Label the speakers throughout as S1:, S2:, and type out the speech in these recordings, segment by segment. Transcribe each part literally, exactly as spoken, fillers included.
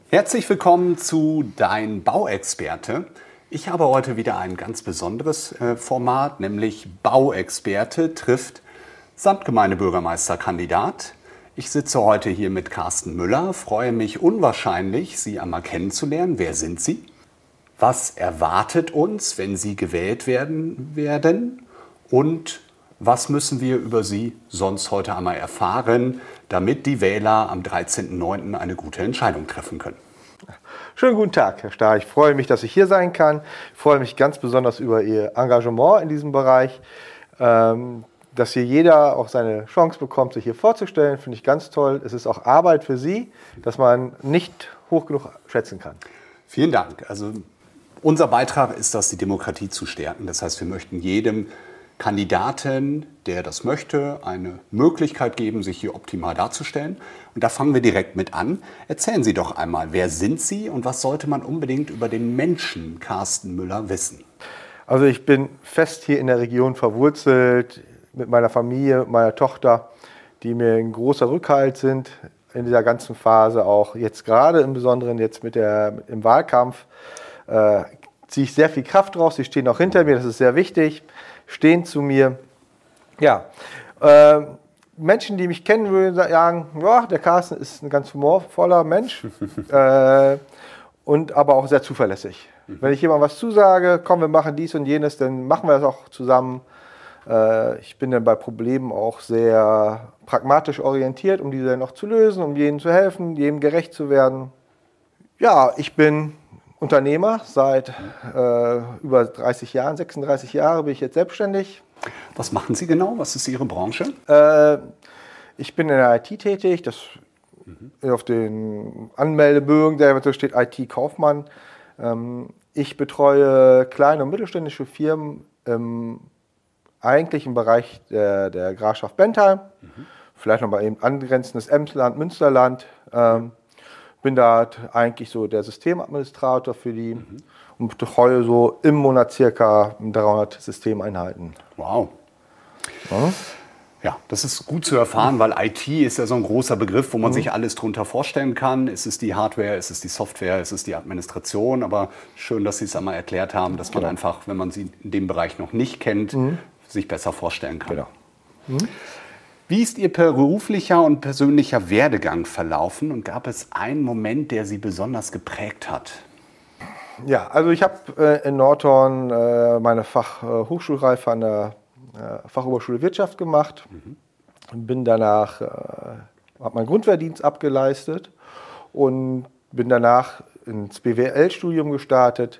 S1: Herzlich willkommen zu Dein Bauexperte. Ich habe heute wieder ein ganz besonderes äh, Format, nämlich Bauexperte trifft Samtgemeindebürgermeisterkandidat. Ich sitze heute hier mit Carsten Müller, freue mich unwahrscheinlich, Sie einmal kennenzulernen. Wer sind Sie? Was erwartet uns, wenn Sie gewählt werden werden? Und was müssen wir über Sie sonst heute einmal erfahren, damit die Wähler am dreizehnten neunten eine gute Entscheidung treffen können?
S2: Schönen guten Tag, Herr Stahr. Ich freue mich, dass ich hier sein kann. Ich freue mich ganz besonders über Ihr Engagement in diesem Bereich. Ähm, dass hier jeder auch seine Chance bekommt, sich hier vorzustellen, finde ich ganz toll. Es ist auch Arbeit für Sie, dass man nicht hoch genug schätzen kann.
S1: Vielen Dank. Also unser Beitrag ist das, die Demokratie zu stärken. Das heißt, wir möchten jedem Kandidaten, der das möchte, eine Möglichkeit geben, sich hier optimal darzustellen. Und da fangen wir direkt mit an. Erzählen Sie doch einmal, wer sind Sie und was sollte man unbedingt über den Menschen Carsten Müller wissen?
S2: Also ich bin fest hier in der Region verwurzelt, mit meiner Familie, mit meiner Tochter, die mir ein großer Rückhalt sind in dieser ganzen Phase, auch jetzt gerade im Besonderen jetzt mit der, mit, im Wahlkampf. Äh, ziehe ich sehr viel Kraft draus, sie stehen auch hinter mir, das ist sehr wichtig. Stehen zu mir. Ja, äh, Menschen, die mich kennen, würden sagen, ja, der Carsten ist ein ganz humorvoller Mensch äh, und aber auch sehr zuverlässig. Mhm. Wenn ich jemandem was zusage, komm, wir machen dies und jenes, dann machen wir das auch zusammen. Äh, ich bin dann bei Problemen auch sehr pragmatisch orientiert, um diese noch zu lösen, um jedem zu helfen, jedem gerecht zu werden. Ja, ich bin Unternehmer, seit äh, über dreißig Jahren, sechsunddreißig Jahre bin ich jetzt selbstständig.
S1: Was machen Sie genau? Was ist Ihre Branche?
S2: Äh, ich bin in der I T tätig, das mhm. auf den Anmeldebögen, der steht I T-Kaufmann. Ähm, ich betreue kleine und mittelständische Firmen im eigentlichen Bereich der, der Grafschaft Bentheim, mhm. vielleicht noch mal eben angrenzendes Emsland, Münsterland. Ähm, bin da eigentlich so der Systemadministrator für die mhm. und betreue so im Monat circa dreihundert Systemeinheiten.
S1: Wow. Ja. ja, das ist gut zu erfahren, weil I T ist ja so ein großer Begriff, wo man mhm. sich alles drunter vorstellen kann. Ist es die Hardware, ist es die Software, ist es die Administration? Aber schön, dass Sie es einmal erklärt haben, dass man genau. einfach, wenn man sie in dem Bereich noch nicht kennt, mhm. sich besser vorstellen kann.
S2: Genau. Mhm.
S1: Wie ist Ihr beruflicher und persönlicher Werdegang verlaufen und gab es einen Moment, der Sie besonders geprägt hat?
S2: Ja, also ich habe äh, in Nordhorn äh, meine Fachhochschulreife äh, an der äh, Fachoberschule Wirtschaft gemacht. Mhm. Bin danach, äh, habe meinen Grundwehrdienst abgeleistet und bin danach ins B W L-Studium gestartet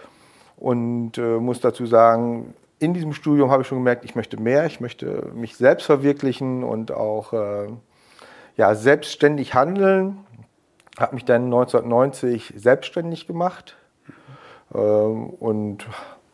S2: und äh, muss dazu sagen, in diesem Studium habe ich schon gemerkt, ich möchte mehr, ich möchte mich selbst verwirklichen und auch äh, ja, selbstständig handeln. Habe mich dann neunzehnhundertneunzig selbstständig gemacht ähm, und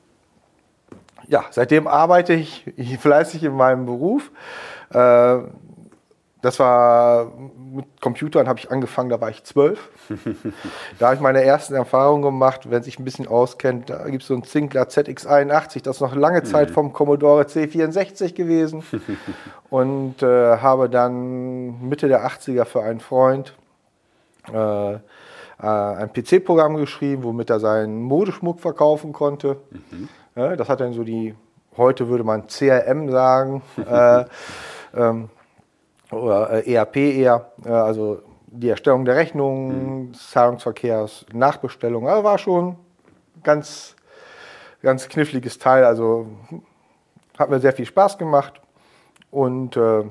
S2: ja, seitdem arbeite ich fleißig in meinem Beruf. Äh, das war mit Computern habe ich angefangen, da war ich zwölf. Da habe ich meine ersten Erfahrungen gemacht, wenn sich ein bisschen auskennt. Da gibt es so einen Zinkler Z X einundachtzig, das ist noch lange Zeit vom Commodore C vierundsechzig gewesen. Und äh, habe dann Mitte der achtziger für einen Freund äh, äh, ein P C-Programm geschrieben, womit er seinen Modeschmuck verkaufen konnte. Mhm. Ja, das hat dann so die, heute würde man C R M sagen, äh, ähm, oder E R P eher, also die Erstellung der Rechnungen, mhm. Zahlungsverkehrs, Nachbestellung, also war schon ein ganz, ganz kniffliges Teil, also hat mir sehr viel Spaß gemacht und äh,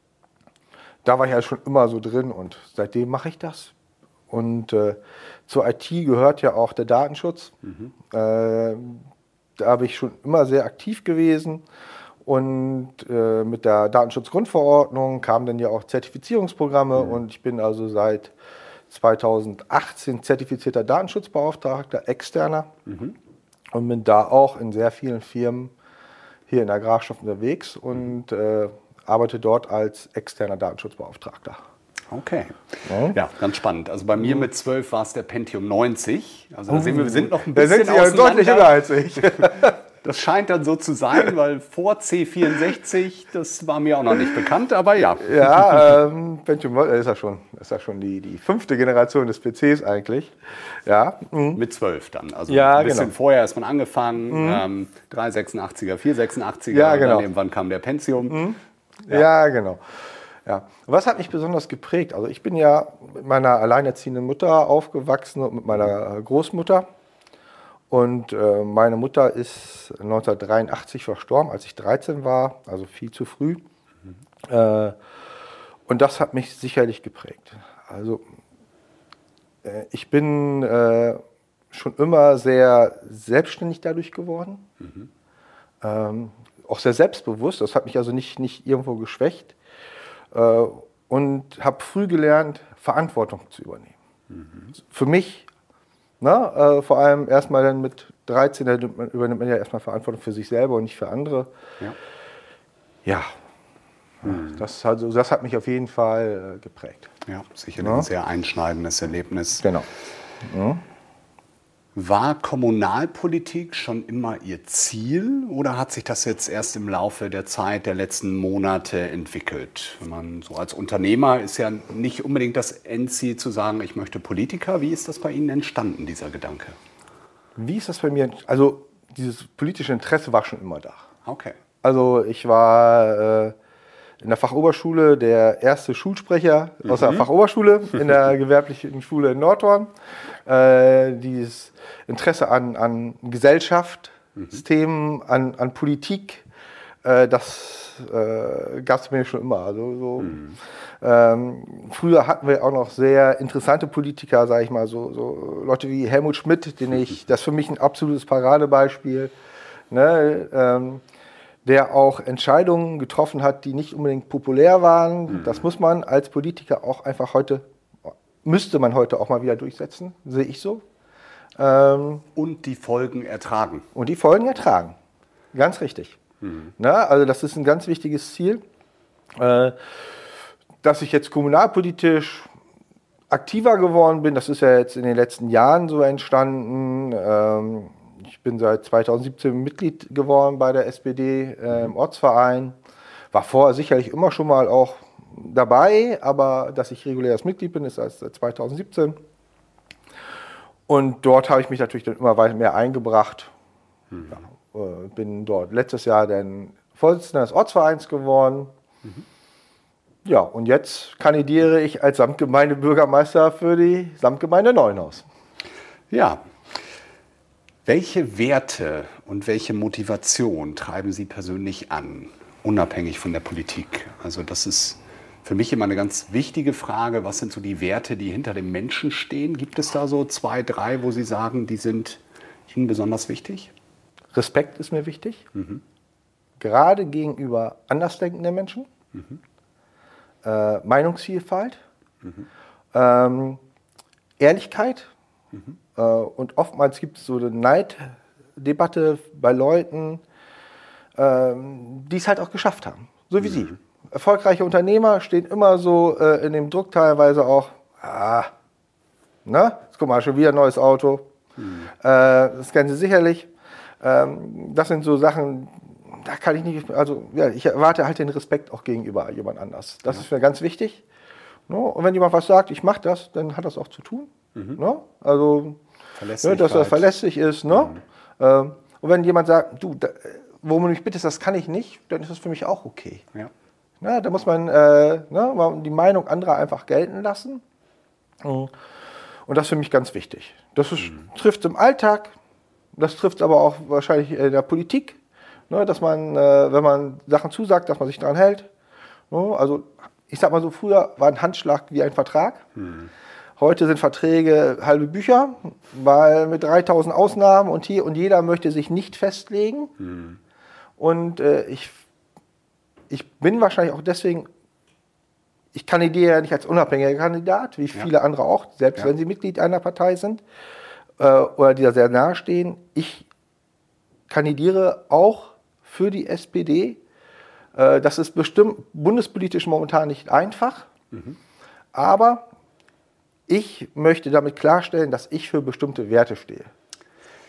S2: da war ich ja schon immer so drin und seitdem mache ich das. Und äh, zur I T gehört ja auch der Datenschutz, mhm. äh, da bin ich schon immer sehr aktiv gewesen. Und äh, mit der Datenschutzgrundverordnung kamen dann ja auch Zertifizierungsprogramme mhm. und ich bin also seit zweitausendachtzehn zertifizierter Datenschutzbeauftragter, externer mhm. und bin da auch in sehr vielen Firmen hier in der Grafschaft unterwegs und äh, arbeite dort als externer Datenschutzbeauftragter.
S1: Okay, ja. ja, ganz spannend. Also bei mir mit zwölf war es der Pentium neunzig. Also da sehen wir, wir sind noch ein bisschen
S2: auseinander. Da sind Sie ja deutlich jünger als ich.
S1: Das scheint dann so zu sein, weil vor C vierundsechzig, das war mir auch noch nicht bekannt, aber ja.
S2: Ja, ähm, Pentium ist ja schon, ist ja schon die, die fünfte Generation des P Cs eigentlich. Ja. Mhm.
S1: Mit zwölf dann. Also
S2: ja,
S1: ein bisschen
S2: genau.
S1: vorher ist man angefangen.
S2: Mhm.
S1: Ähm, drei sechsundachtziger, vier sechsundachtziger.
S2: Ja, genau.
S1: Dann irgendwann kam der Pentium.
S2: Mhm. Ja. ja, genau. Ja. Was hat mich besonders geprägt? Also ich bin ja mit meiner alleinerziehenden Mutter aufgewachsen und mit meiner Großmutter. Und äh, meine Mutter ist neunzehnhundertdreiundachtzig verstorben, als ich dreizehn war, also viel zu früh. Mhm. Äh, und das hat mich sicherlich geprägt. Also äh, ich bin äh, schon immer sehr selbstständig dadurch geworden, mhm. ähm, auch sehr selbstbewusst. Das hat mich also nicht, nicht irgendwo geschwächt. Äh, und habe früh gelernt, Verantwortung zu übernehmen. Mhm. Für mich. Na, äh, vor allem erstmal dann mit dreizehn, da übernimmt man ja erstmal Verantwortung für sich selber und nicht für andere. Ja, ja. Mhm. das, also, das hat mich auf jeden Fall äh, geprägt.
S1: Ja, sicherlich ja. ein sehr einschneidendes Erlebnis.
S2: Genau. Ja.
S1: War Kommunalpolitik schon immer Ihr Ziel oder hat sich das jetzt erst im Laufe der Zeit, der letzten Monate entwickelt? Wenn man so als Unternehmer ist ja nicht unbedingt das Endziel zu sagen, ich möchte Politiker. Wie ist das bei Ihnen entstanden, dieser Gedanke?
S2: Wie ist das bei mir? Also dieses politische Interesse war schon immer da.
S1: Okay.
S2: Also ich war äh, in der Fachoberschule der erste Schulsprecher mhm. aus der Fachoberschule in der gewerblichen Schule in Nordhorn. Äh, dieses Interesse an, an Gesellschaft, mhm. Themen, an, an Politik, äh, das äh, gab es mir schon immer. Also, so, mhm. ähm, früher hatten wir auch noch sehr interessante Politiker, sage ich mal, so, so Leute wie Helmut Schmidt, den ich, das ist für mich ein absolutes Paradebeispiel, ne, ähm, der auch Entscheidungen getroffen hat, die nicht unbedingt populär waren. Mhm. Das muss man als Politiker auch einfach heute, müsste man heute auch mal wieder durchsetzen, sehe ich so. Ähm,
S1: und die Folgen ertragen.
S2: Und die Folgen ertragen, ganz richtig. Mhm. Na, also das ist ein ganz wichtiges Ziel, äh, dass ich jetzt kommunalpolitisch aktiver geworden bin. Das ist ja jetzt in den letzten Jahren so entstanden. Ähm, ich bin seit zweitausendsiebzehn Mitglied geworden bei der S P D äh, im Ortsverein. War vorher sicherlich immer schon mal auch dabei, aber dass ich reguläres Mitglied bin, ist erst seit zweitausendsiebzehn. Und dort habe ich mich natürlich dann immer weiter mehr eingebracht. Mhm. Ja, äh, bin dort letztes Jahr dann Vorsitzender des Ortsvereins geworden. Mhm. Ja, und jetzt kandidiere ich als Samtgemeindebürgermeister für die Samtgemeinde Neuenhaus.
S1: Ja. Welche Werte und welche Motivation treiben Sie persönlich an, unabhängig von der Politik? Also das ist für mich immer eine ganz wichtige Frage. Was sind so die Werte, die hinter dem Menschen stehen? Gibt es da so zwei, drei, wo Sie sagen, die sind Ihnen besonders wichtig?
S2: Respekt ist mir wichtig, mhm. gerade gegenüber andersdenkenden Menschen. Mhm. Äh, Meinungsvielfalt, mhm. ähm, Ehrlichkeit. Mhm. Äh, und oftmals gibt es so eine Neiddebatte bei Leuten, ähm, die es halt auch geschafft haben, so wie mhm. Sie. Erfolgreiche Unternehmer stehen immer so äh, in dem Druck teilweise auch, ah, na, jetzt guck mal, schon wieder ein neues Auto. Mhm. Äh, das kennen Sie sicherlich. Ähm, das sind so Sachen, da kann ich nicht, also ja, ich erwarte halt den Respekt auch gegenüber jemand anders. Das ja. ist mir ganz wichtig. No? Und wenn jemand was sagt, ich mache das, dann hat das auch zu tun. Mhm. No? Also, ne, dass er verlässlich ist. No? Mhm. Ähm, und wenn jemand sagt, du, da, wo du mich bittest, das kann ich nicht, dann ist das für mich auch okay. Ja. Na, da muss man äh, ne, die Meinung anderer einfach gelten lassen. Und das ist für mich ganz wichtig. Das ist, mhm. trifft im Alltag, das trifft aber auch wahrscheinlich in der Politik, ne, dass man, äh, wenn man Sachen zusagt, dass man sich daran hält. Ne, also ich sag mal so, früher war ein Handschlag wie ein Vertrag. Mhm. Heute sind Verträge halbe Bücher, weil mit dreitausend Ausnahmen und hier und jeder möchte sich nicht festlegen. Mhm. Und äh, ich Ich bin wahrscheinlich auch deswegen, ich kandidiere ja nicht als unabhängiger Kandidat, wie viele ja. andere auch, selbst ja. wenn sie Mitglied einer Partei sind äh, oder die da sehr nahe stehen. Ich kandidiere auch für die S P D. Äh, das ist bestimmt bundespolitisch momentan nicht einfach, mhm. aber ich möchte damit klarstellen, dass ich für bestimmte Werte stehe.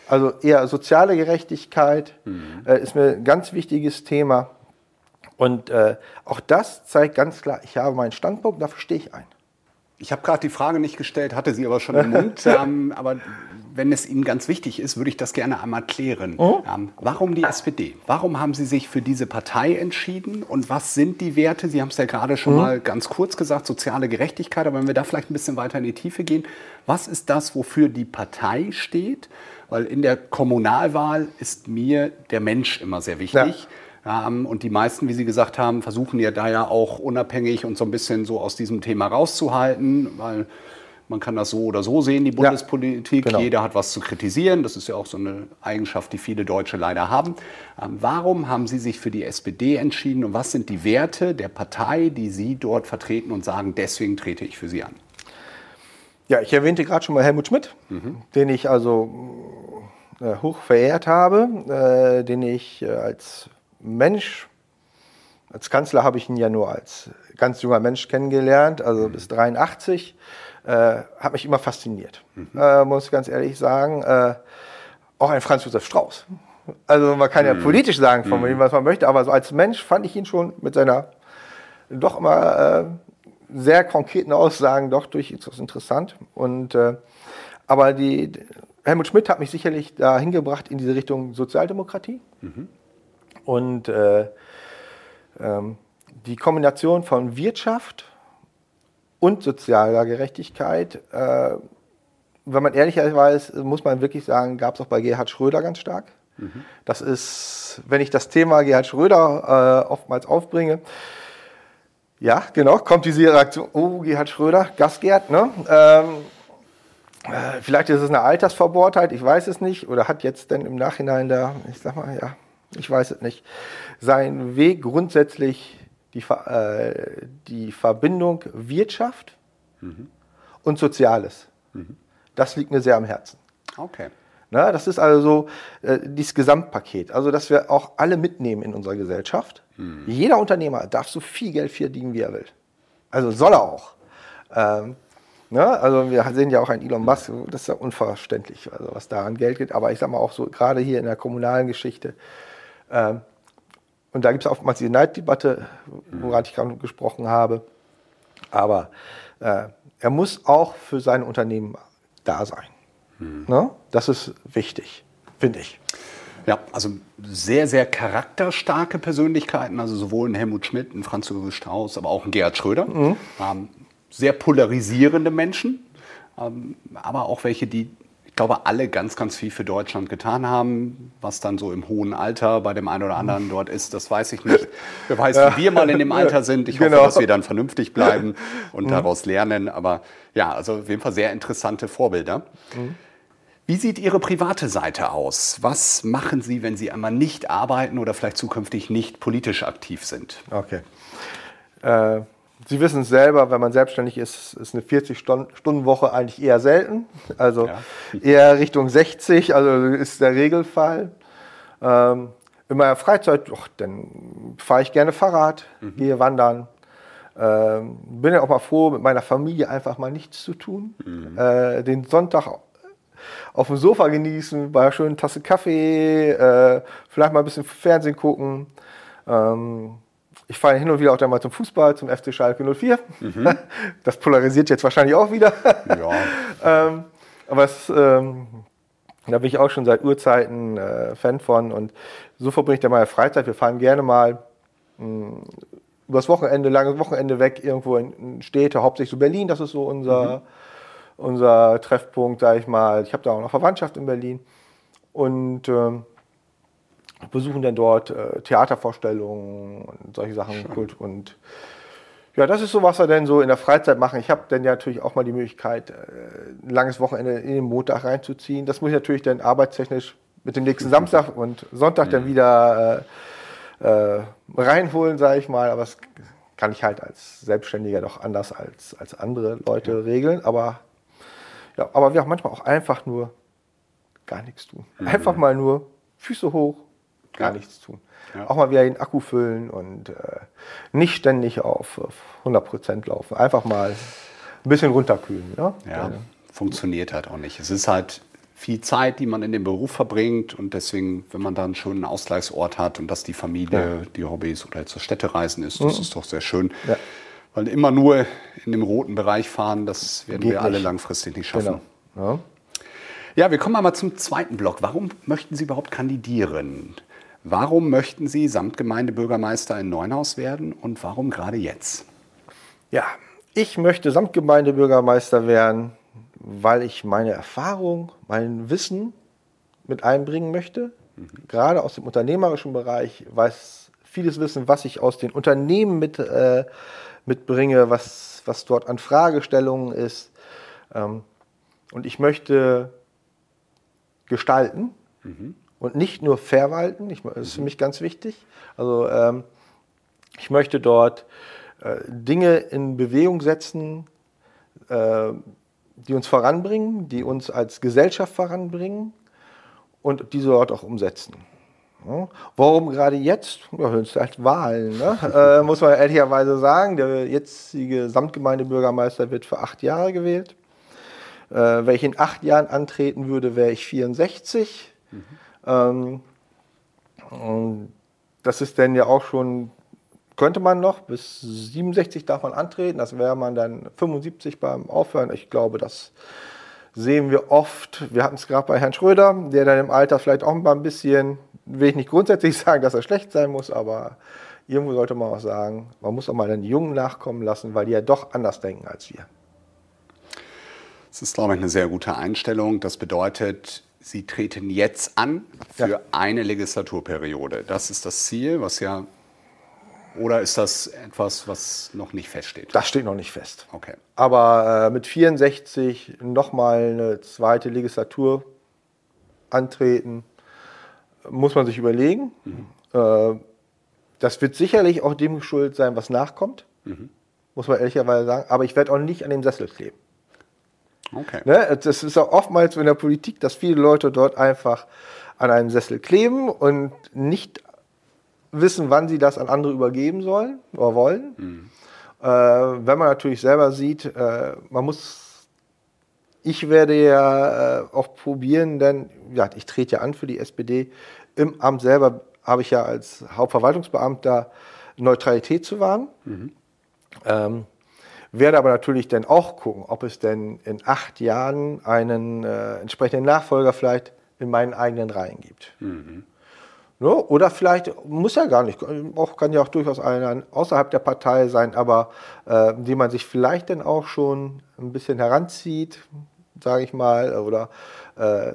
S2: Also eher soziale Gerechtigkeit mhm. äh, ist mir ein ganz wichtiges Thema. Und äh, auch das zeigt ganz klar, ich habe meinen Standpunkt, dafür stehe ich ein.
S1: Ich habe gerade die Frage nicht gestellt, hatte sie aber schon im Mund. ähm, aber wenn es Ihnen ganz wichtig ist, würde ich das gerne einmal klären. Oh. Ähm, warum die S P D? Warum haben Sie sich für diese Partei entschieden? Und was sind die Werte? Sie haben es ja gerade schon mhm. mal ganz kurz gesagt, soziale Gerechtigkeit. Aber wenn wir da vielleicht ein bisschen weiter in die Tiefe gehen, was ist das, wofür die Partei steht? Weil in der Kommunalwahl ist mir der Mensch immer sehr wichtig. Ja. Und die meisten, wie Sie gesagt haben, versuchen ja da ja auch unabhängig und so ein bisschen so aus diesem Thema rauszuhalten, weil man kann das so oder so sehen, die Bundespolitik. Ja, genau. Jeder hat was zu kritisieren. Das ist ja auch so eine Eigenschaft, die viele Deutsche leider haben. Warum haben Sie sich für die S P D entschieden und was sind die Werte der Partei, die Sie dort vertreten und sagen, deswegen trete ich für Sie an?
S2: Ja, ich erwähnte gerade schon mal Helmut Schmidt, mhm. den ich also äh, hoch verehrt habe, äh, den ich äh, als Mensch, als Kanzler habe ich ihn ja nur als ganz junger Mensch kennengelernt, also bis dreiundachtzig, äh, hat mich immer fasziniert, mhm. äh, muss ich ganz ehrlich sagen. Äh, auch ein Franz Josef Strauß. Also man kann ja mhm. politisch sagen, von mhm. dem, was man möchte, aber so als Mensch fand ich ihn schon mit seiner doch immer äh, sehr konkreten Aussagen doch durchaus interessant. Und, äh, aber die, Helmut Schmidt hat mich sicherlich dahin gebracht in diese Richtung Sozialdemokratie. Mhm. Und äh, ähm, die Kombination von Wirtschaft und sozialer Gerechtigkeit, äh, wenn man ehrlich weiß, muss man wirklich sagen, gab es auch bei Gerhard Schröder ganz stark. Mhm. Das ist, wenn ich das Thema Gerhard Schröder äh, oftmals aufbringe, ja, genau, kommt diese Reaktion, oh, Gerhard Schröder, Gasgerd, ne? Ähm, äh, vielleicht ist es eine Altersverbohrtheit, ich weiß es nicht, oder hat jetzt denn im Nachhinein da, ich sag mal, ja, ich weiß es nicht, sein Weg grundsätzlich die, äh, die Verbindung Wirtschaft mhm. und Soziales. Mhm. Das liegt mir sehr am Herzen.
S1: Okay.
S2: Na, das ist also so äh, dieses Gesamtpaket, also dass wir auch alle mitnehmen in unserer Gesellschaft. Mhm. Jeder Unternehmer darf so viel Geld verdienen, wie er will. Also soll er auch. Ähm, na, also wir sehen ja auch einen Elon Musk, das ist ja unverständlich, also was da an Geld geht. Aber ich sage mal auch so, gerade hier in der kommunalen Geschichte, ähm, und da gibt es oftmals die Neiddebatte, woran ich gerade gesprochen habe. Aber äh, er muss auch für sein Unternehmen da sein. Mhm. Ne? Das ist wichtig, finde ich.
S1: Ja, also sehr, sehr charakterstarke Persönlichkeiten, also sowohl ein Helmut Schmidt, ein Franz Josef Strauß, aber auch ein Gerhard Schröder. Mhm. Ähm, sehr polarisierende Menschen, ähm, aber auch welche, die, ich glaube, alle ganz, ganz viel für Deutschland getan haben. Was dann so im hohen Alter bei dem einen oder anderen dort ist, das weiß ich nicht. Wer weiß, wie wir mal in dem Alter sind. Ich hoffe, genau. dass wir dann vernünftig bleiben und mhm. daraus lernen. Aber ja, also auf jeden Fall sehr interessante Vorbilder. Mhm. Wie sieht Ihre private Seite aus? Was machen Sie, wenn Sie einmal nicht arbeiten oder vielleicht zukünftig nicht politisch aktiv sind?
S2: Okay. Äh, Sie wissen es selber, wenn man selbstständig ist, ist eine vierzig-Stunden-Woche eigentlich eher selten. Also ja. eher Richtung sechzig, also ist der Regelfall. Ähm, in meiner Freizeit, och, dann fahre ich gerne Fahrrad, mhm. gehe wandern. Ähm, bin ja auch mal froh, mit meiner Familie einfach mal nichts zu tun. Mhm. Äh, den Sonntag auf dem Sofa genießen, bei einer schönen Tasse Kaffee, äh, vielleicht mal ein bisschen Fernsehen gucken. Ähm, ich fahre hin und wieder auch dann mal zum Fußball, zum F C Schalke null vier. Mhm. Das polarisiert jetzt wahrscheinlich auch wieder. Ja. ähm, aber es, ähm, da bin ich auch schon seit Urzeiten äh, Fan von. Und so verbringe ich dann meine Freizeit. Wir fahren gerne mal mh, übers Wochenende, langes Wochenende weg, irgendwo in, in Städte, hauptsächlich so Berlin, das ist so unser... Mhm. unser Treffpunkt, sage ich mal. Ich habe da auch noch Verwandtschaft in Berlin und ähm, besuchen dann dort äh, Theatervorstellungen und solche Sachen. Schön. Und ja, das ist so, was wir dann so in der Freizeit machen. Ich habe dann ja natürlich auch mal die Möglichkeit, äh, ein langes Wochenende in den Montag reinzuziehen. Das muss ich natürlich dann arbeitstechnisch mit dem nächsten Samstag und Sonntag dann wieder äh, äh, reinholen, sage ich mal. Aber es kann ich halt als Selbstständiger doch anders als, als andere Leute ja. regeln. Aber Ja, aber wir auch manchmal auch einfach nur gar nichts tun. Mhm. Einfach mal nur Füße hoch, gar ja. nichts tun. Ja. Auch mal wieder den Akku füllen und äh, nicht ständig auf, auf hundert Prozent laufen. Einfach mal ein bisschen runterkühlen. Ja,
S1: ja funktioniert halt auch nicht. Es ist halt viel Zeit, die man in dem Beruf verbringt. Und deswegen, wenn man dann schon einen Ausgleichsort hat und dass die Familie, ja. die Hobbys oder zur Städtereisen ist, das mhm. ist doch sehr schön. Ja. Weil immer nur in dem roten Bereich fahren, das werden Geht wir alle nicht. langfristig nicht schaffen. Genau. Ja. ja, wir kommen aber zum zweiten Block. Warum möchten Sie überhaupt kandidieren? Warum möchten Sie Samtgemeindebürgermeister in Neuenhaus werden und warum gerade jetzt?
S2: Ja, ich möchte Samtgemeindebürgermeister werden, weil ich meine Erfahrung, mein Wissen mit einbringen möchte. Mhm. Gerade aus dem unternehmerischen Bereich weiß vieles Wissen, was ich aus den Unternehmen mit, äh, mitbringe, was, was dort an Fragestellungen ist. Ähm, und ich möchte gestalten mhm. und nicht nur verwalten. Ich, das ist für mich ganz wichtig. Also ähm, ich möchte dort äh, Dinge in Bewegung setzen, äh, die uns voranbringen, die uns als Gesellschaft voranbringen und diese dort auch umsetzen. Ja. Warum gerade jetzt? Ja, das sind halt Wahlen, ne? äh, muss man ehrlicherweise sagen. Der jetzige Samtgemeindebürgermeister wird für acht Jahre gewählt. Äh, wenn ich in acht Jahren antreten würde, wäre ich vierundsechzig. Mhm. Ähm, und das ist dann ja auch schon, könnte man noch, bis siebenundsechzig darf man antreten, das wäre man dann fünfundsiebzig beim Aufhören. Ich glaube, das sehen wir oft. Wir hatten es gerade bei Herrn Schröder, der dann im Alter vielleicht auch mal ein bisschen, will ich nicht grundsätzlich sagen, dass er schlecht sein muss, aber irgendwo sollte man auch sagen, man muss auch mal dann die Jungen nachkommen lassen, weil die ja doch anders denken als wir.
S1: Das ist, glaube ich, eine sehr gute Einstellung. Das bedeutet, Sie treten jetzt an für ja. eine Legislaturperiode. Das ist das Ziel, was ja... Oder ist das etwas, was noch nicht feststeht?
S2: Das steht noch nicht fest.
S1: Okay.
S2: Aber äh, mit vierundsechzig nochmal eine zweite Legislatur antreten, muss man sich überlegen. Mhm. Äh, das wird sicherlich auch dem geschuldet sein, was nachkommt, mhm. muss man ehrlicherweise sagen. Aber ich werde auch nicht an dem Sessel kleben.
S1: Okay.
S2: Ne? Das ist auch oftmals in der Politik, dass viele Leute dort einfach an einem Sessel kleben und nicht wissen, wann sie das an andere übergeben sollen oder wollen. Mhm. Äh, wenn man natürlich selber sieht, äh, man muss, ich werde ja äh, auch probieren, denn ja, ich trete ja an für die S P D. Im Amt selber habe ich ja als Hauptverwaltungsbeamter Neutralität zu wahren. Mhm. Ähm, werde aber natürlich dann auch gucken, ob es denn in acht Jahren einen äh, entsprechenden Nachfolger vielleicht in meinen eigenen Reihen gibt. Mhm. Ja, oder vielleicht, muss ja gar nicht, auch, kann ja auch durchaus einer außerhalb der Partei sein, aber äh, die man sich vielleicht dann auch schon ein bisschen heranzieht, sage ich mal, oder äh,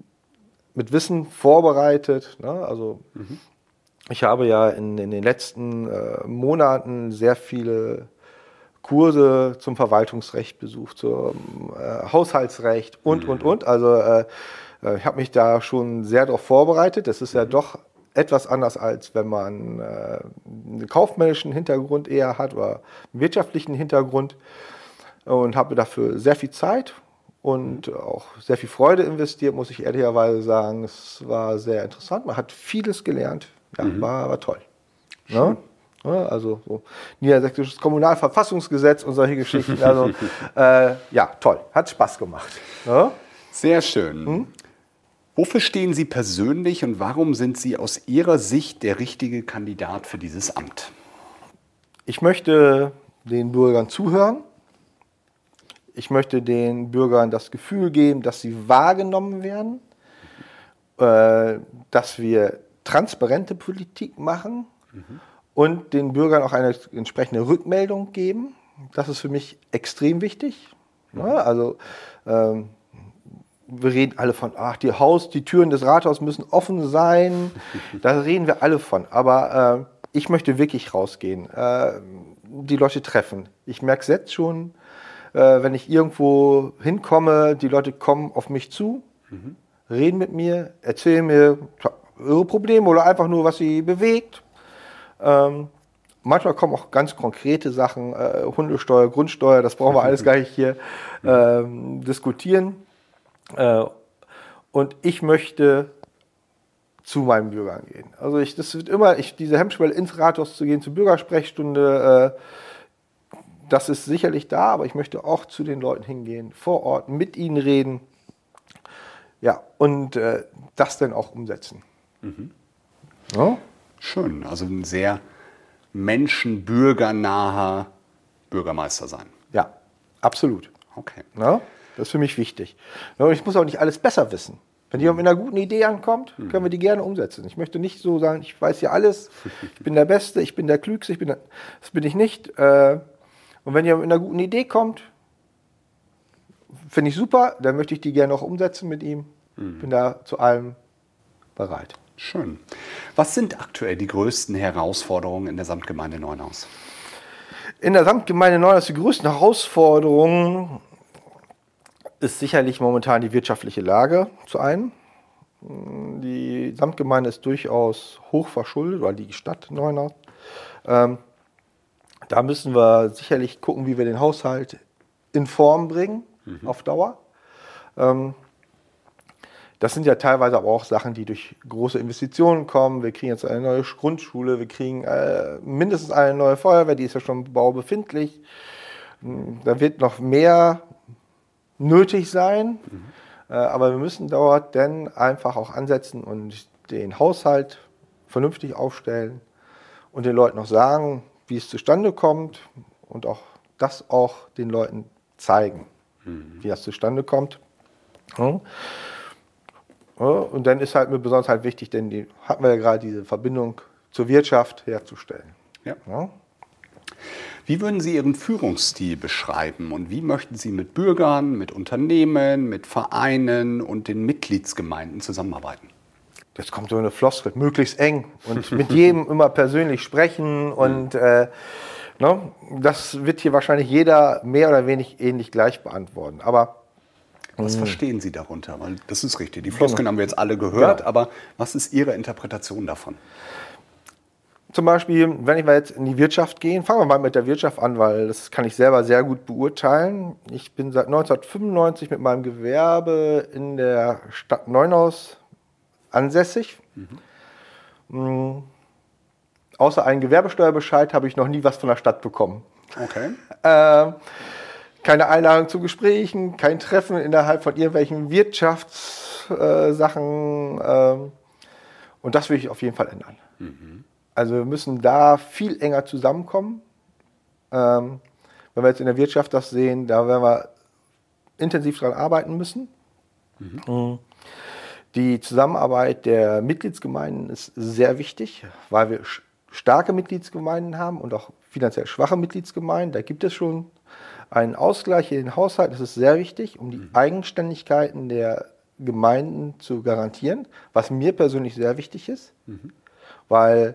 S2: mit Wissen vorbereitet. Ne? Also mhm. ich habe ja in, in den letzten äh, Monaten sehr viele Kurse zum Verwaltungsrecht besucht, zum äh, Haushaltsrecht und, mhm. und, und. Also äh, ich habe mich da schon sehr darauf vorbereitet. Das ist ja doch etwas anders, als wenn man äh, einen kaufmännischen Hintergrund eher hat oder einen wirtschaftlichen Hintergrund. Und habe dafür sehr viel Zeit und auch sehr viel Freude investiert, muss ich ehrlicherweise sagen. Es war sehr interessant. Man hat vieles gelernt. Ja, mhm. war, war toll. Ja? Ja, also so niedersächsisches Kommunalverfassungsgesetz und solche Geschichten. Also äh, ja, toll. Hat Spaß gemacht. Ja?
S1: Sehr schön. Hm? Wofür stehen Sie persönlich und warum sind Sie aus Ihrer Sicht der richtige Kandidat für dieses Amt?
S2: Ich möchte den Bürgern zuhören. Ich möchte den Bürgern das Gefühl geben, dass sie wahrgenommen werden, äh, dass wir transparente Politik machen mhm. und den Bürgern auch eine entsprechende Rückmeldung geben. Das ist für mich extrem wichtig. Mhm. Ja, also ähm, wir reden alle von, ach, die Haus, die Türen des Rathauses müssen offen sein. Da reden wir alle von. Aber äh, ich möchte wirklich rausgehen, äh, die Leute treffen. Ich merke es jetzt schon, äh, wenn ich irgendwo hinkomme, die Leute kommen auf mich zu, mhm. reden mit mir, erzählen mir ihre Probleme oder einfach nur, was sie bewegt. Ähm, manchmal kommen auch ganz konkrete Sachen, äh, Hundesteuer, Grundsteuer, das brauchen wir alles gar nicht hier äh, diskutieren. Und ich möchte zu meinen Bürgern gehen. Also ich, das wird immer, ich, diese Hemmschwelle ins Rathaus zu gehen, zur Bürgersprechstunde, äh, das ist sicherlich da, aber ich möchte auch zu den Leuten hingehen, vor Ort, mit ihnen reden. Ja, und äh, das dann auch umsetzen. Mhm. Ja?
S1: Schön, also ein sehr menschenbürgernaher Bürgermeister sein.
S2: Ja, absolut.
S1: Okay.
S2: Ja? Das ist für mich wichtig. Ja, und ich muss auch nicht alles besser wissen. Wenn jemand mit einer guten Idee ankommt, können wir die gerne umsetzen. Ich möchte nicht so sagen, ich weiß ja alles, ich bin der Beste, ich bin der Klügste, ich bin der, das bin ich nicht. Und wenn jemand mit einer guten Idee kommt, finde ich super, dann möchte ich die gerne auch umsetzen mit ihm. Mhm. Bin da zu allem bereit.
S1: Schön. Was sind aktuell die größten Herausforderungen in der Samtgemeinde Neuenhaus?
S2: In der Samtgemeinde Neuenhaus die größten Herausforderungen ist sicherlich momentan die wirtschaftliche Lage zu einem. Die Samtgemeinde ist durchaus hoch verschuldet, oder die Stadt Neuenhaus. Ähm, da müssen wir sicherlich gucken, wie wir den Haushalt in Form bringen, mhm. auf Dauer. Ähm, das sind ja teilweise aber auch Sachen, die durch große Investitionen kommen. Wir kriegen jetzt eine neue Grundschule, wir kriegen äh, mindestens eine neue Feuerwehr, die ist ja schon im Bau befindlich. Da wird noch mehr nötig sein, mhm. äh, aber wir müssen dort dann einfach auch ansetzen und den Haushalt vernünftig aufstellen und den Leuten auch sagen, wie es zustande kommt und auch das auch den Leuten zeigen, mhm. wie das zustande kommt. Ja. Ja, und dann ist halt mir besonders halt wichtig, denn die hatten wir ja gerade diese Verbindung zur Wirtschaft herzustellen.
S1: Ja. Ja. Wie würden Sie Ihren Führungsstil beschreiben und wie möchten Sie mit Bürgern, mit Unternehmen, mit Vereinen und den Mitgliedsgemeinden zusammenarbeiten?
S2: Jetzt kommt so eine Floskel, möglichst eng und mit jedem immer persönlich sprechen und äh, ne, das wird hier wahrscheinlich jeder mehr oder weniger ähnlich gleich beantworten. Aber
S1: was mh. verstehen Sie darunter? Weil das ist richtig, die Floskeln genau. haben wir jetzt alle gehört, ja. aber was ist Ihre Interpretation davon?
S2: Zum Beispiel, wenn wir jetzt in die Wirtschaft gehen, fangen wir mal mit der Wirtschaft an, weil das kann ich selber sehr gut beurteilen. Ich bin seit neunzehnhundertfünfundneunzig mit meinem Gewerbe in der Stadt Neuenhaus ansässig. Mhm. Außer einen Gewerbesteuerbescheid habe ich noch nie was von der Stadt bekommen.
S1: Okay.
S2: äh, keine Einladung zu Gesprächen, kein Treffen innerhalb von irgendwelchen Wirtschaftssachen. Äh, und das will ich auf jeden Fall ändern. Mhm. Also wir müssen da viel enger zusammenkommen. Ähm, wenn wir jetzt in der Wirtschaft das sehen, da werden wir intensiv dran arbeiten müssen. Mhm. Die Zusammenarbeit der Mitgliedsgemeinden ist sehr wichtig, weil wir starke Mitgliedsgemeinden haben und auch finanziell schwache Mitgliedsgemeinden. Da gibt es schon einen Ausgleich in den Haushalt. Das ist sehr wichtig, um die mhm. Eigenständigkeiten der Gemeinden zu garantieren, was mir persönlich sehr wichtig ist, mhm. weil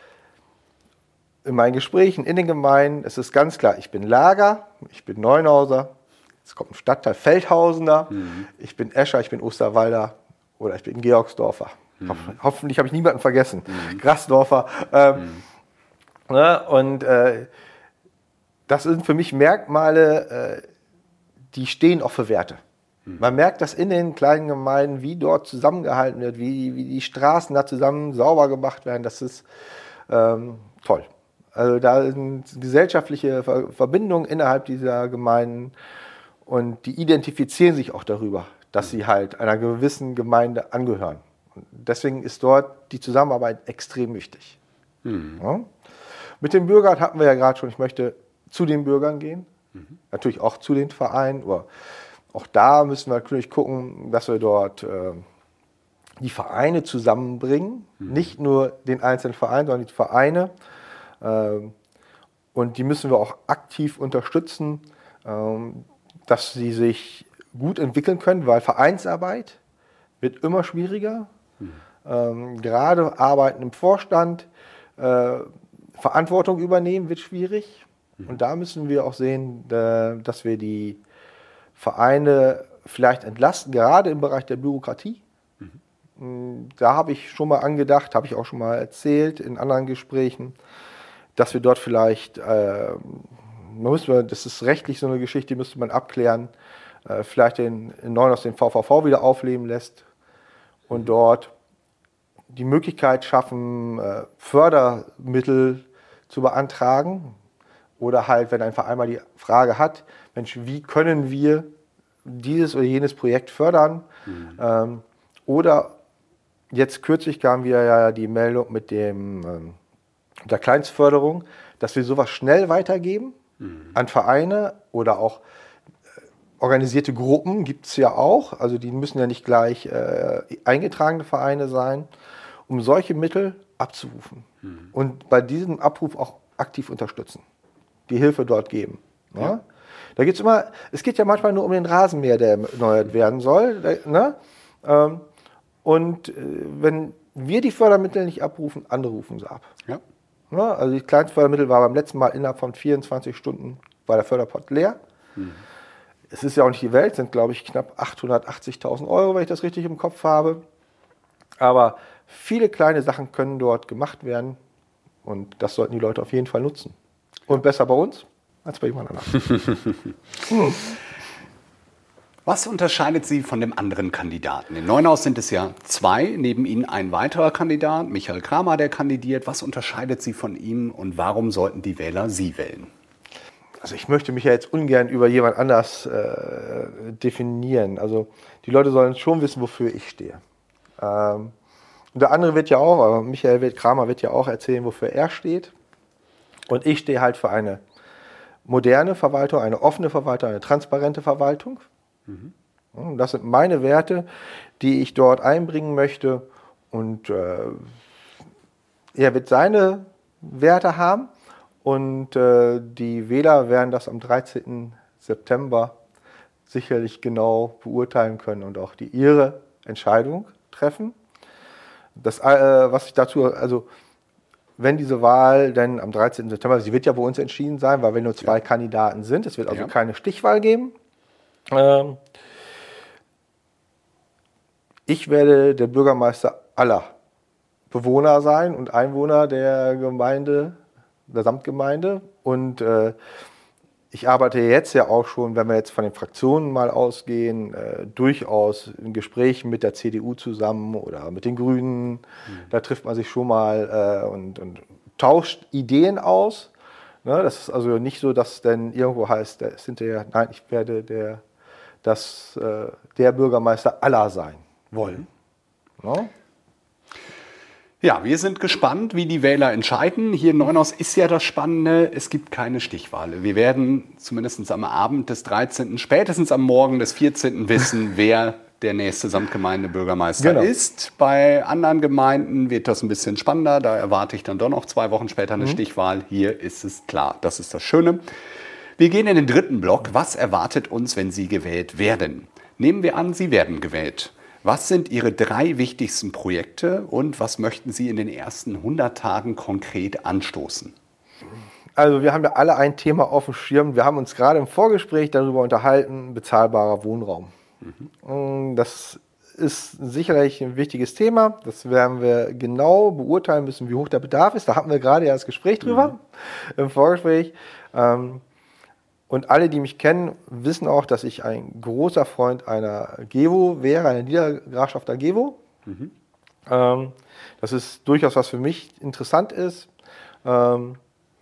S2: in meinen Gesprächen in den Gemeinden ist es ganz klar, ich bin Lager, ich bin Neuenhauser, jetzt kommt ein Stadtteil Feldhausener, mhm. ich bin Escher, ich bin Osterwalder oder ich bin Georgsdorfer. Mhm. Ho hoffentlich habe ich niemanden vergessen. Mhm. Grasdorfer. Ähm, mhm. ne, und äh, das sind für mich Merkmale, äh, die stehen auch für Werte. Mhm. Man merkt das in den kleinen Gemeinden, wie dort zusammengehalten wird, wie, wie die Straßen da zusammen sauber gemacht werden. Das ist ähm, toll. Also da sind gesellschaftliche Verbindungen innerhalb dieser Gemeinden und die identifizieren sich auch darüber, dass sie halt einer gewissen Gemeinde angehören. Und deswegen ist dort die Zusammenarbeit extrem wichtig. Mhm. Ja? Mit den Bürgern hatten wir ja gerade schon, ich möchte zu den Bürgern gehen, mhm. natürlich auch zu den Vereinen. Aber auch da müssen wir natürlich gucken, dass wir dort äh, die Vereine zusammenbringen, mhm. nicht nur den einzelnen Verein, sondern die Vereine. Und die müssen wir auch aktiv unterstützen, dass sie sich gut entwickeln können, weil Vereinsarbeit wird immer schwieriger. Mhm. Gerade Arbeiten im Vorstand, Verantwortung übernehmen wird schwierig. Mhm. Und da müssen wir auch sehen, dass wir die Vereine vielleicht entlasten, gerade im Bereich der Bürokratie. Mhm. Da habe ich schon mal angedacht, habe ich auch schon mal erzählt in anderen Gesprächen, dass wir dort vielleicht, äh, man müsste, das ist rechtlich so eine Geschichte, die müsste man abklären, äh, vielleicht den, in Neuenhaus den V V V wieder aufleben lässt und dort die Möglichkeit schaffen, äh, Fördermittel zu beantragen oder halt, wenn ein Verein mal die Frage hat, Mensch, wie können wir dieses oder jenes Projekt fördern. Mhm. Ähm, oder jetzt kürzlich kam wieder ja die Meldung mit dem, ähm, der Kleinstförderung, dass wir sowas schnell weitergeben mhm. an Vereine oder auch äh, organisierte Gruppen gibt es ja auch. Also die müssen ja nicht gleich äh, eingetragene Vereine sein, um solche Mittel abzurufen. Mhm. Und bei diesem Abruf auch aktiv unterstützen, die Hilfe dort geben. Ja. Ja? Da geht's immer, es geht ja manchmal nur um den Rasenmäher, der erneuert werden soll. Ne? Ähm, und äh, wenn wir die Fördermittel nicht abrufen, andere rufen sie ab. Ja. Ja, also die Kleinstfördermittel war beim letzten Mal innerhalb von vierundzwanzig Stunden war der Förderpott leer. Mhm. Es ist ja auch nicht die Welt, sind glaube ich knapp achthundertachtzigtausend Euro, wenn ich das richtig im Kopf habe. Aber viele kleine Sachen können dort gemacht werden und das sollten die Leute auf jeden Fall nutzen. Und ja. besser bei uns als bei jemand anderem. hm.
S1: Was unterscheidet Sie von dem anderen Kandidaten? In Neuenhaus sind es ja zwei, neben Ihnen ein weiterer Kandidat, Michael Kramer, der kandidiert. Was unterscheidet Sie von ihm und warum sollten die Wähler Sie wählen?
S2: Also ich möchte mich ja jetzt ungern über jemand anders äh, definieren. Also die Leute sollen schon wissen, wofür ich stehe. Ähm, und der andere wird ja auch, aber Michael Kramer wird ja auch erzählen, wofür er steht. Und ich stehe halt für eine moderne Verwaltung, eine offene Verwaltung, eine transparente Verwaltung. Mhm. Das sind meine Werte, die ich dort einbringen möchte. Und äh, er wird seine Werte haben. Und äh, die Wähler werden das am dreizehnten September sicherlich genau beurteilen können und auch die ihre Entscheidung treffen. Das, äh, was ich dazu, also wenn diese Wahl dann am dreizehnten September, sie wird ja bei uns entschieden sein, weil wir nur zwei ja. Kandidaten sind, es wird also ja. keine Stichwahl geben. Ähm, ich werde der Bürgermeister aller Bewohner sein und Einwohner der Gemeinde, der Samtgemeinde. Und äh, ich arbeite jetzt ja auch schon, wenn wir jetzt von den Fraktionen mal ausgehen, äh, durchaus in Gesprächen mit der C D U zusammen oder mit den Grünen. Mhm. Da trifft man sich schon mal äh, und, und tauscht Ideen aus. Ne, das ist also nicht so, dass dann irgendwo heißt, der ist hinterher, nein, ich werde der, das, äh, der Bürgermeister aller sein wollen. Ne?
S1: Ja, wir sind gespannt, wie die Wähler entscheiden. Hier in Neuenhaus ist ja das Spannende, es gibt keine Stichwahl. Wir werden zumindest am Abend des dreizehnten, spätestens am Morgen des vierzehnten wissen, wer der nächste Samtgemeindebürgermeister genau. ist. Bei anderen Gemeinden wird das ein bisschen spannender. Da erwarte ich dann doch noch zwei Wochen später eine mhm. Stichwahl. Hier ist es klar. Das ist das Schöne. Wir gehen in den dritten Block. Was erwartet uns, wenn Sie gewählt werden? Nehmen wir an, Sie werden gewählt. Was sind Ihre drei wichtigsten Projekte und was möchten Sie in den ersten hundert Tagen konkret anstoßen?
S2: Also wir haben ja alle ein Thema auf dem Schirm. Wir haben uns gerade im Vorgespräch darüber unterhalten, bezahlbarer Wohnraum. Mhm. Das ist sicherlich ein wichtiges Thema. Das werden wir genau beurteilen müssen, wie hoch der Bedarf ist. Da hatten wir gerade ja das Gespräch drüber, mhm. im Vorgespräch. Und alle, die mich kennen, wissen auch, dass ich ein großer Freund einer GEWO wäre, einer Niedergrafschafter GEWO. Mhm. Ähm, das ist durchaus was für mich interessant ist. Ähm,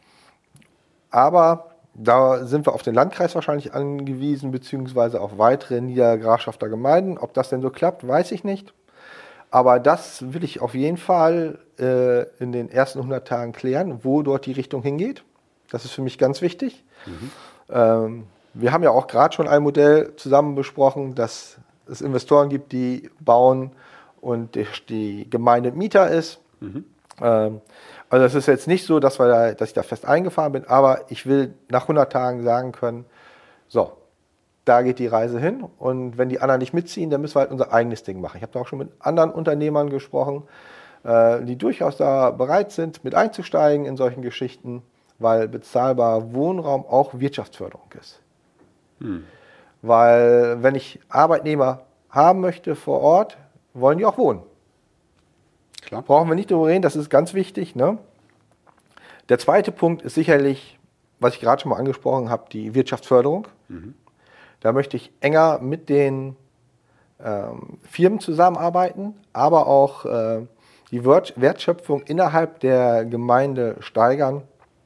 S2: aber da sind wir auf den Landkreis wahrscheinlich angewiesen, beziehungsweise auf weitere Niedergrafschafter Gemeinden. Ob das denn so klappt, weiß ich nicht. Aber das will ich auf jeden Fall äh, in den ersten hundert Tagen klären, wo dort die Richtung hingeht. Das ist für mich ganz wichtig. Mhm. Ähm, wir haben ja auch gerade schon ein Modell zusammen besprochen, dass es Investoren gibt, die bauen und die, die Gemeinde Mieter ist. Mhm. Ähm, also es ist jetzt nicht so, dass, wir da, dass ich da fest eingefahren bin, aber ich will nach hundert Tagen sagen können, so, da geht die Reise hin und wenn die anderen nicht mitziehen, dann müssen wir halt unser eigenes Ding machen. Ich habe da auch schon mit anderen Unternehmern gesprochen, äh, die durchaus da bereit sind, mit einzusteigen in solchen Geschichten, weil bezahlbarer Wohnraum auch Wirtschaftsförderung ist. Hm. Weil wenn ich Arbeitnehmer haben möchte vor Ort, wollen die auch wohnen. Klar. Brauchen wir nicht darüber reden, das ist ganz wichtig. Ne? Der zweite Punkt ist sicherlich, was ich gerade schon mal angesprochen habe, die Wirtschaftsförderung. Mhm. Da möchte ich enger mit den ähm, Firmen zusammenarbeiten, aber auch äh, die Wertschöpfung innerhalb der Gemeinde steigern.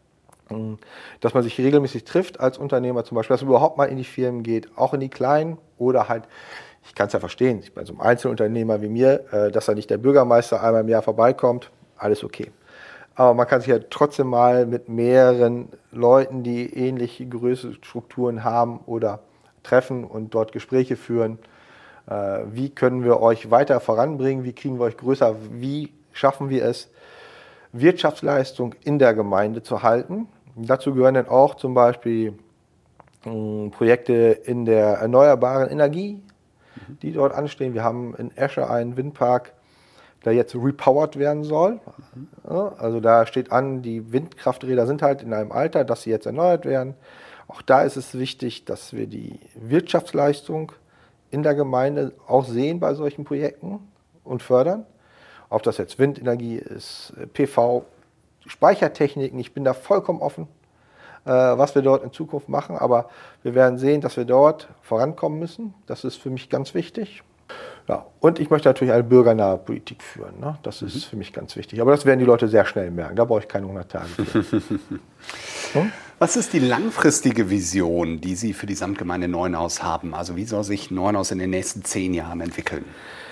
S2: dass man sich regelmäßig trifft als Unternehmer zum Beispiel, dass man überhaupt mal in die Firmen geht, auch in die kleinen oder halt, ich kann es ja verstehen, bei so einem Einzelunternehmer wie mir, dass da nicht der Bürgermeister einmal im Jahr vorbeikommt, alles okay. Aber man kann sich ja trotzdem mal mit mehreren Leuten, die ähnliche Größe, Strukturen haben oder treffen und dort Gespräche führen. Wie können wir euch weiter voranbringen? Wie kriegen wir euch größer? Wie schaffen wir es, Wirtschaftsleistung in der Gemeinde zu halten? Dazu gehören dann auch zum Beispiel äh, Projekte in der erneuerbaren Energie, die dort anstehen. Wir haben in Esche einen Windpark, der jetzt repowered werden soll. Ja, also da steht an, die Windkrafträder sind halt in einem Alter, dass sie jetzt erneuert werden. Auch da ist es wichtig, dass wir die Wirtschaftsleistung in der Gemeinde auch sehen bei solchen Projekten und fördern. Ob das jetzt Windenergie ist, P V, Speichertechniken, ich bin da vollkommen offen, äh, was wir dort in Zukunft machen. Aber wir werden sehen, dass wir dort vorankommen müssen. Das ist für mich ganz wichtig. Ja, und ich möchte natürlich eine bürgernahe Politik führen. Ne? Das ist mhm. für mich ganz wichtig. Aber das werden die Leute sehr schnell merken. Da brauche ich keine hundert Tage für.
S1: hm? Was ist die langfristige Vision, die Sie für die Samtgemeinde Neuenhaus haben? Also wie soll sich Neuenhaus in den nächsten zehn Jahren entwickeln?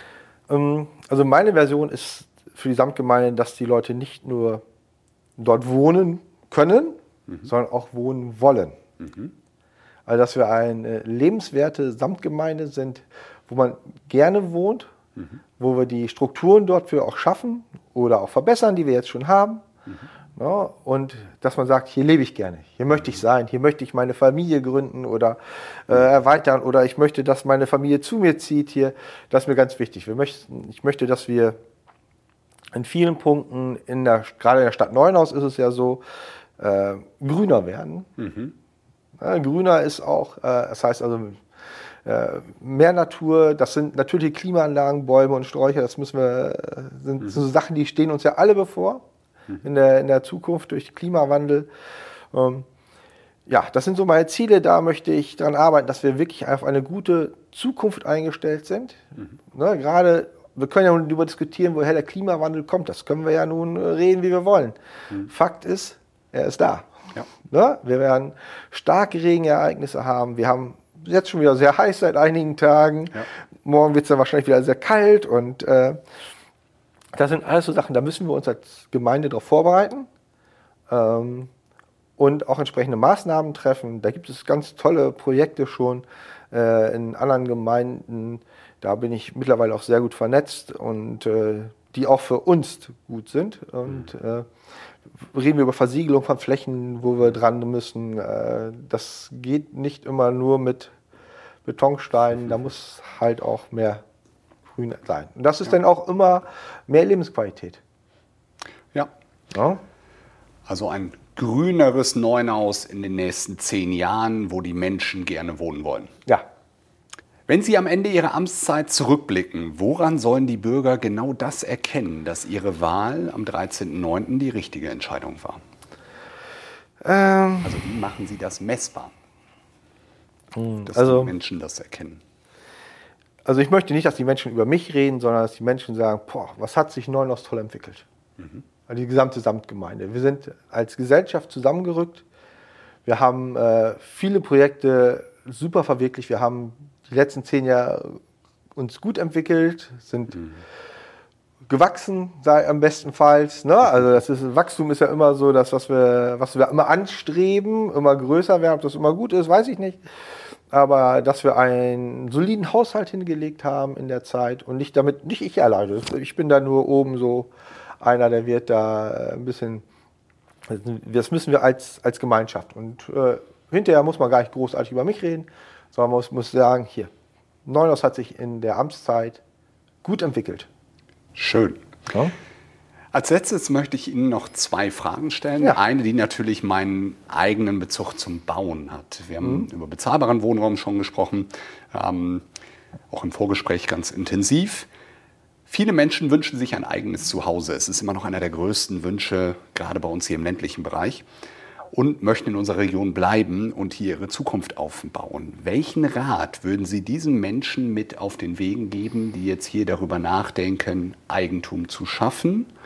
S2: Also meine Version ist für die Samtgemeinde, dass die Leute nicht nur dort wohnen können, mhm. sondern auch wohnen wollen. Mhm. Also dass wir eine lebenswerte Samtgemeinde sind, wo man gerne wohnt, mhm. wo wir die Strukturen dort für auch schaffen oder auch verbessern, die wir jetzt schon haben. Mhm. Ja, und dass man sagt, hier lebe ich gerne, hier möchte ich sein, hier möchte ich meine Familie gründen oder äh, erweitern oder ich möchte, dass meine Familie zu mir zieht hier. Das ist mir ganz wichtig. Wir möchten, ich möchte, dass wir in vielen Punkten, in der, gerade in der Stadt Neuenhaus ist es ja so, äh, grüner werden. Mhm. Ja, grüner ist auch, äh, das heißt also äh, mehr Natur, das sind natürliche Klimaanlagen, Bäume und Sträucher, das müssen wir, äh, sind mhm. so Sachen, die stehen uns ja alle bevor. In der, in der Zukunft durch den Klimawandel. Ähm, ja, das sind so meine Ziele, da möchte ich daran arbeiten, dass wir wirklich auf eine gute Zukunft eingestellt sind. Mhm. Ne, gerade, wir können ja nun darüber diskutieren, woher der Klimawandel kommt, das können wir ja nun reden, wie wir wollen. Mhm. Fakt ist, er ist da. Ja. Ne, wir werden starke Regenereignisse haben, wir haben jetzt schon wieder sehr heiß seit einigen Tagen, ja. Morgen wird es dann wahrscheinlich wieder sehr kalt und äh, das sind alles so Sachen, da müssen wir uns als Gemeinde darauf vorbereiten ähm, und auch entsprechende Maßnahmen treffen. Da gibt es ganz tolle Projekte schon äh, in anderen Gemeinden. Da bin ich mittlerweile auch sehr gut vernetzt und äh, die auch für uns gut sind. Und äh, reden wir über Versiegelung von Flächen, wo wir dran müssen. Äh, das geht nicht immer nur mit Betonsteinen, da muss halt auch mehr grün sein. Und das ist ja. dann auch immer mehr Lebensqualität.
S1: Ja. ja. Also ein grüneres Neuenhaus in den nächsten zehn Jahren, wo die Menschen gerne wohnen wollen.
S2: Ja.
S1: Wenn Sie am Ende Ihrer Amtszeit zurückblicken, woran sollen die Bürger genau das erkennen, dass Ihre Wahl am dreizehnten neunten die richtige Entscheidung war? Ähm. Also wie machen Sie das messbar, dass also, die Menschen das erkennen?
S2: Also ich möchte nicht, dass die Menschen über mich reden, sondern dass die Menschen sagen, boah, was hat sich Neuenhaus toll entwickelt. Mhm. Also die gesamte Samtgemeinde. Wir sind als Gesellschaft zusammengerückt. Wir haben äh, viele Projekte super verwirklicht. Wir haben die letzten zehn Jahre uns gut entwickelt, sind mhm. gewachsen, sei am bestenfalls. Ne? Also das ist, Wachstum ist ja immer so, das, was wir, was wir immer anstreben, immer größer werden. Ob das immer gut ist, weiß ich nicht. Aber dass wir einen soliden Haushalt hingelegt haben in der Zeit und nicht damit, nicht ich alleine. Ich bin da nur oben so einer, der wird da ein bisschen, das müssen wir als, als Gemeinschaft. Und äh, hinterher muss man gar nicht großartig über mich reden, sondern man muss, muss sagen, hier, Neuenhaus hat sich in der Amtszeit gut entwickelt.
S1: Schön. Ja? Als letztes möchte ich Ihnen noch zwei Fragen stellen. Ja. Eine, die natürlich meinen eigenen Bezug zum Bauen hat. Wir haben mhm. über bezahlbaren Wohnraum schon gesprochen, ähm, auch im Vorgespräch ganz intensiv. Viele Menschen wünschen sich ein eigenes Zuhause. Es ist immer noch einer der größten Wünsche, gerade bei uns hier im ländlichen Bereich. Und möchten in unserer Region bleiben und hier ihre Zukunft aufbauen. Welchen Rat würden Sie diesen Menschen mit auf den Weg geben, die jetzt hier darüber nachdenken, Eigentum zu schaffen?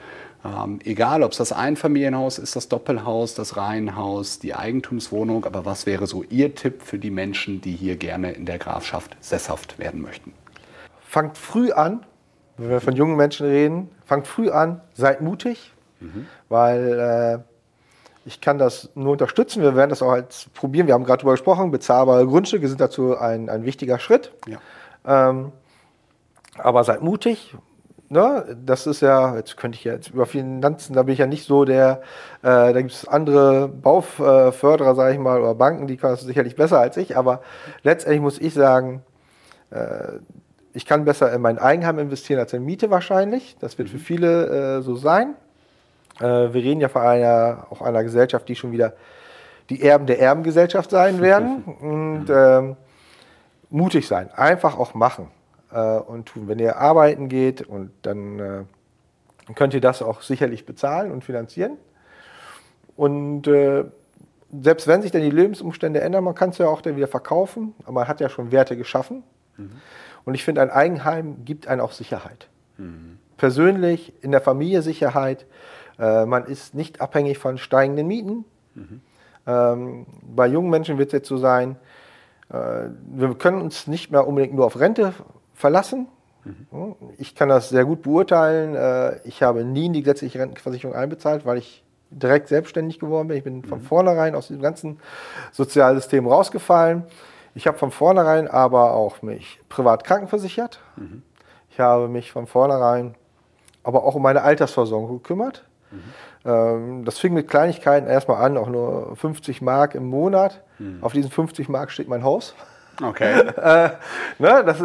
S1: Ähm, egal, ob es das Einfamilienhaus ist, das Doppelhaus, das Reihenhaus, die Eigentumswohnung. Aber was wäre so Ihr Tipp für die Menschen, die hier gerne in der Grafschaft sesshaft werden möchten?
S2: Fangt früh an, wenn wir von jungen Menschen reden, fangt früh an, seid mutig, mhm. weil äh, ich kann das nur unterstützen. Wir werden das auch als probieren. Wir haben gerade darüber gesprochen, bezahlbare Grundstücke sind dazu ein, ein wichtiger Schritt. Ja. Ähm, aber seid mutig. Ne? Das ist ja, jetzt könnte ich ja jetzt über Finanzen, da bin ich ja nicht so der, äh, da gibt es andere Bauförderer, sage ich mal, oder Banken, die können das sicherlich besser als ich. Aber letztendlich muss ich sagen, äh, ich kann besser in mein Eigenheim investieren als in Miete wahrscheinlich. Das wird für viele äh, so sein. Äh, wir reden ja von einer, auch einer Gesellschaft, die schon wieder die Erben der Erbengesellschaft sein werden. Und ähm, mutig sein, einfach auch machen äh, und tun. Wenn ihr arbeiten geht, und dann äh, könnt ihr das auch sicherlich bezahlen und finanzieren. Und äh, selbst wenn sich dann die Lebensumstände ändern, man kann es ja auch dann wieder verkaufen, aber man hat ja schon Werte geschaffen. Mhm. Und ich finde, ein Eigenheim gibt einem auch Sicherheit. Mhm. Persönlich, in der Familie Sicherheit. Äh, man ist nicht abhängig von steigenden Mieten. Mhm. Ähm, bei jungen Menschen wird es jetzt so sein, äh, wir können uns nicht mehr unbedingt nur auf Rente verlassen. Mhm. Ich kann das sehr gut beurteilen. Äh, ich habe nie in die gesetzliche Rentenversicherung einbezahlt, weil ich direkt selbstständig geworden bin. Ich bin mhm. von vornherein aus dem ganzen Sozialsystem rausgefallen. Ich habe von vornherein aber auch mich privat krankenversichert. Mhm. Ich habe mich von vornherein aber auch um meine Altersversorgung gekümmert. Mhm. Ähm, das fing mit Kleinigkeiten erstmal an, auch nur fünfzig Mark im Monat. Mhm. Auf diesen fünfzig Mark steht mein Haus.
S1: Okay.
S2: äh, ne, das,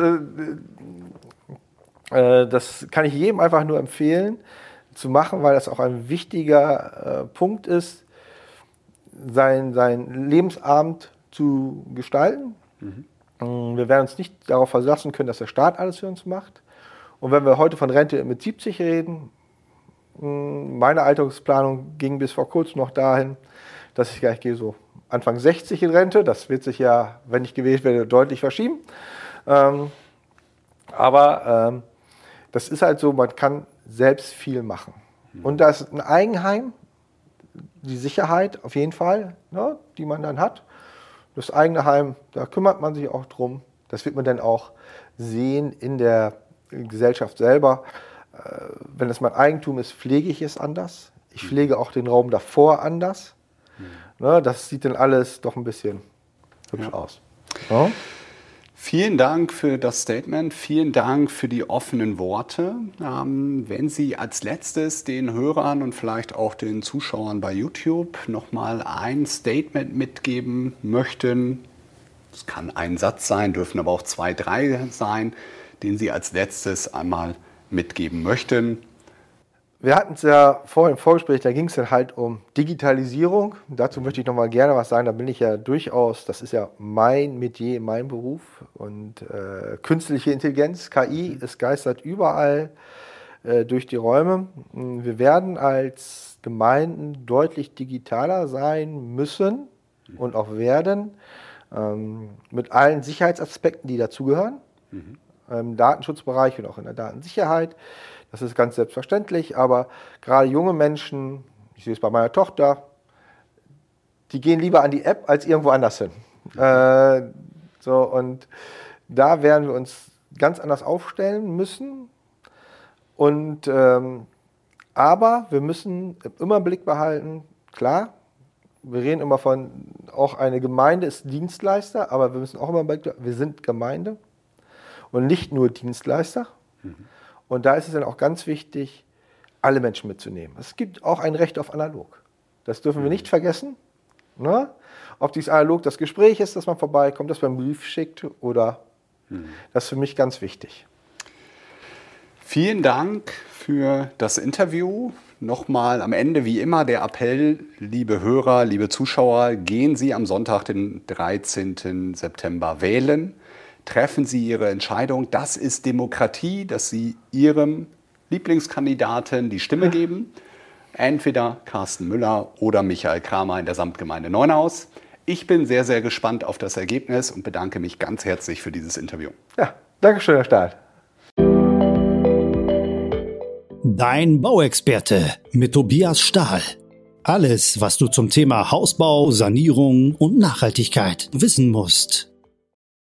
S2: äh, das kann ich jedem einfach nur empfehlen zu machen, weil das auch ein wichtiger äh, Punkt ist, sein, sein Lebensabend zu gestalten. Mhm. Wir werden uns nicht darauf verlassen können, dass der Staat alles für uns macht. Und wenn wir heute von Rente mit siebzig reden, meine Altersplanung ging bis vor kurzem noch dahin, dass ich gleich gehe so Anfang sechzig in Rente. Das wird sich ja, wenn ich gewählt werde, deutlich verschieben. Ähm, aber ähm, das ist halt so, man kann selbst viel machen. Mhm. Und da ist ein Eigenheim, die Sicherheit auf jeden Fall, ne, die man dann hat. Das eigene Heim, da kümmert man sich auch drum. Das wird man dann auch sehen in der Gesellschaft selber. Wenn es mein Eigentum ist, pflege ich es anders. Ich pflege auch den Raum davor anders. Mhm. Das sieht dann alles doch ein bisschen hübsch ja. aus. Ja?
S1: Vielen Dank für das Statement. Vielen Dank für die offenen Worte. Ähm, wenn Sie als letztes den Hörern und vielleicht auch den Zuschauern bei YouTube nochmal ein Statement mitgeben möchten, es kann ein Satz sein, dürfen aber auch zwei, drei sein, den Sie als letztes einmal mitgeben möchten.
S2: Wir hatten es ja vorhin im Vorgespräch, da ging es dann halt um Digitalisierung. Dazu möchte ich noch mal gerne was sagen. Da bin ich ja durchaus, das ist ja mein Metier, mein Beruf. Und äh, künstliche Intelligenz, K I, es geistert überall äh, durch die Räume. Wir werden als Gemeinden deutlich digitaler sein müssen und auch werden, ähm, mit allen Sicherheitsaspekten, die dazugehören. Mhm. Im Datenschutzbereich und auch in der Datensicherheit. Das ist ganz selbstverständlich, aber gerade junge Menschen, ich sehe es bei meiner Tochter, die gehen lieber an die App als irgendwo anders hin. Mhm. Äh, so, und da werden wir uns ganz anders aufstellen müssen. Und, ähm, aber wir müssen immer im Blick behalten, klar, wir reden immer von, auch eine Gemeinde ist Dienstleister, aber wir müssen auch immer im Blick behalten, wir sind Gemeinde. Und nicht nur Dienstleister. Mhm. Und da ist es dann auch ganz wichtig, alle Menschen mitzunehmen. Es gibt auch ein Recht auf analog. Das dürfen mhm. wir nicht vergessen. Ne? Ob dies analog das Gespräch ist, dass man vorbeikommt, dass man einen Brief schickt oder mhm. das ist für mich ganz wichtig.
S1: Vielen Dank für das Interview. Nochmal am Ende wie immer der Appell, liebe Hörer, liebe Zuschauer, gehen Sie am Sonntag, den dreizehnten September wählen. Treffen Sie Ihre Entscheidung. Das ist Demokratie, dass Sie Ihrem Lieblingskandidaten die Stimme geben. Entweder Carsten Müller oder Michael Kramer in der Samtgemeinde Neuenhaus. Ich bin sehr, sehr gespannt auf das Ergebnis und bedanke mich ganz herzlich für dieses Interview.
S2: Ja, danke schön, Herr Stahl.
S3: Dein Bauexperte mit Tobias Stahl. Alles, was du zum Thema Hausbau, Sanierung und Nachhaltigkeit wissen musst.